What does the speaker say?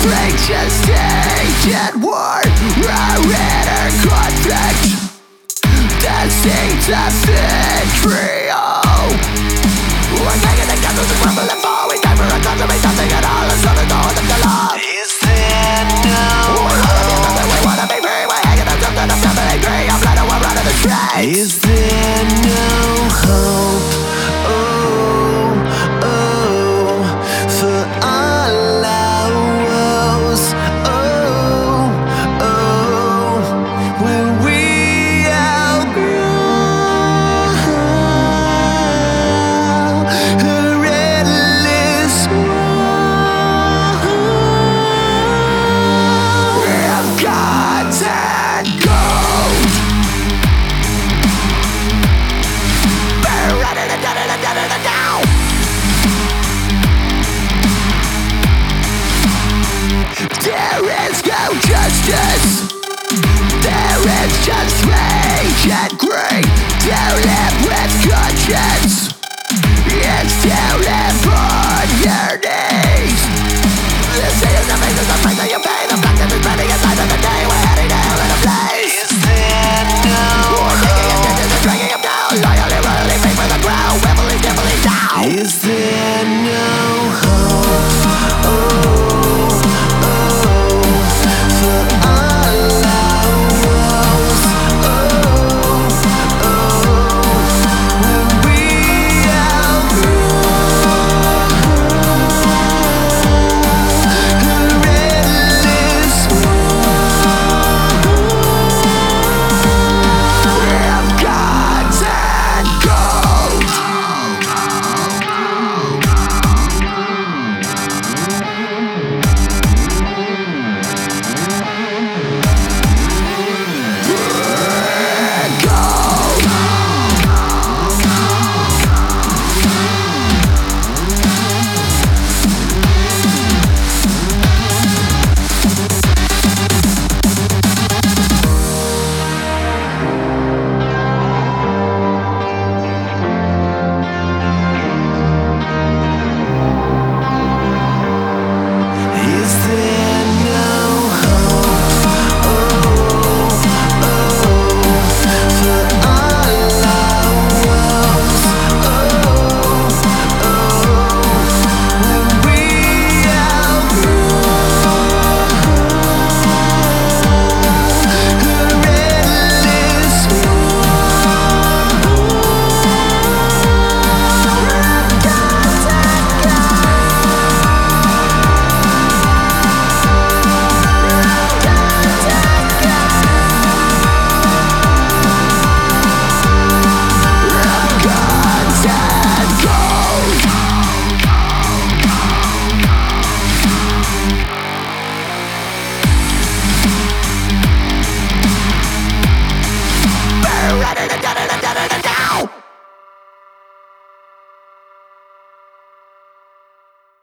Break just agent war, inner conflict. Dancing to vitriol. We're taking the candles and crumble and fall. We time for a time to make nothing at all. It's not a door that the love. Is there no hope? We wanna be free. We're hanging on something I'm not angry. I'm blood and we're running the streets. Is there no hope? Oh, oh, for all our woes. Oh, oh, will we outgrow her endless war? We've got and gold. We're running and down and down and down. There is no justice. There is just rage and